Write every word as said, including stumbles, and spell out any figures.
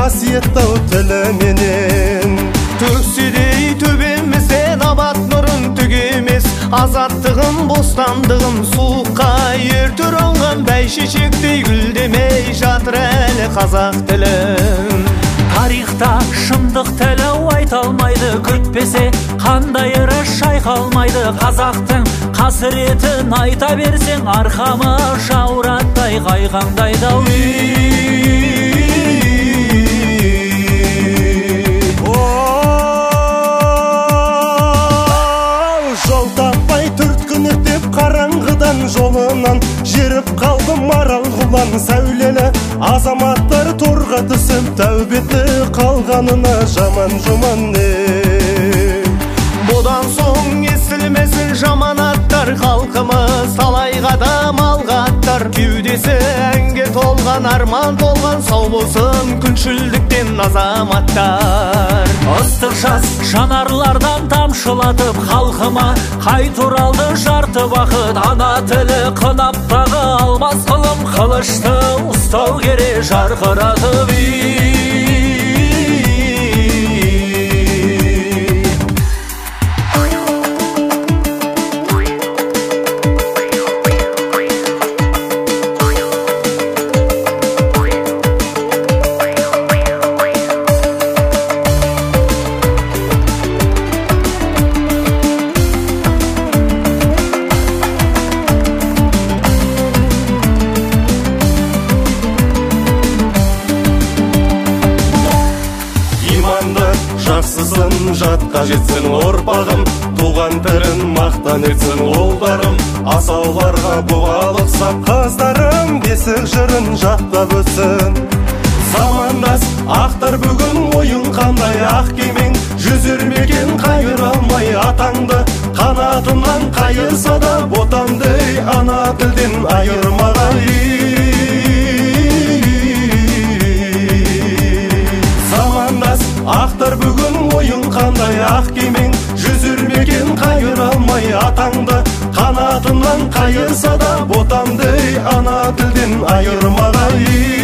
қасиеттау тілі менен. Төксідей төбемізден абат нұрын төгемес, азаттығым бостандығым суыққа ертір оңған бәйшешектей гүлдемей жатыр әлі қазақ тілім. Тарихта шындық тілі айта алмайды, күтпесе қандай ірі шайқалмайды. Қазақтың қасіретін айта берсең, арқамы жаураттай қайғаңдайды. Жол таппай түрткін өтеп қараңғыдан жолынан жеріп қалдым марал құлан сәулелі азаматтар торға түсіп тәубеті қалғанына жаман жұман не. Бұдан соң естілмесін жаманаттар, халқымыз талайға да малғаттар. Кеудесі әнге толған, арман толған, сау болсын күншілдіктен азаматтар. Ыстық жас жанарлардан тамшылатып халқыма қай туралды жарты бақыт. Ана тілі қынаптағы алмас қылым, қылышты ұстау керек жарқыратып. Жақсысын жатқа жетсін ұрпағым, туған тілін мақтан етсін ұлдарым. Асауларға бұғалық сап қыздарым, бесік жырын жаттап өтсін. Замандас ақтар бүгін ойын қандай ақ кемең, жүзер мекен қайыр алмай атаңды. Қанатынан қайырса да ботамдей ана тілден айырмағай. Ақтар бүгін ойын қандай ақ кемең, жүзір мекен қайыр алмай атаңды. Қанатынан қайырса да ботамдей ана тілден айырмағай.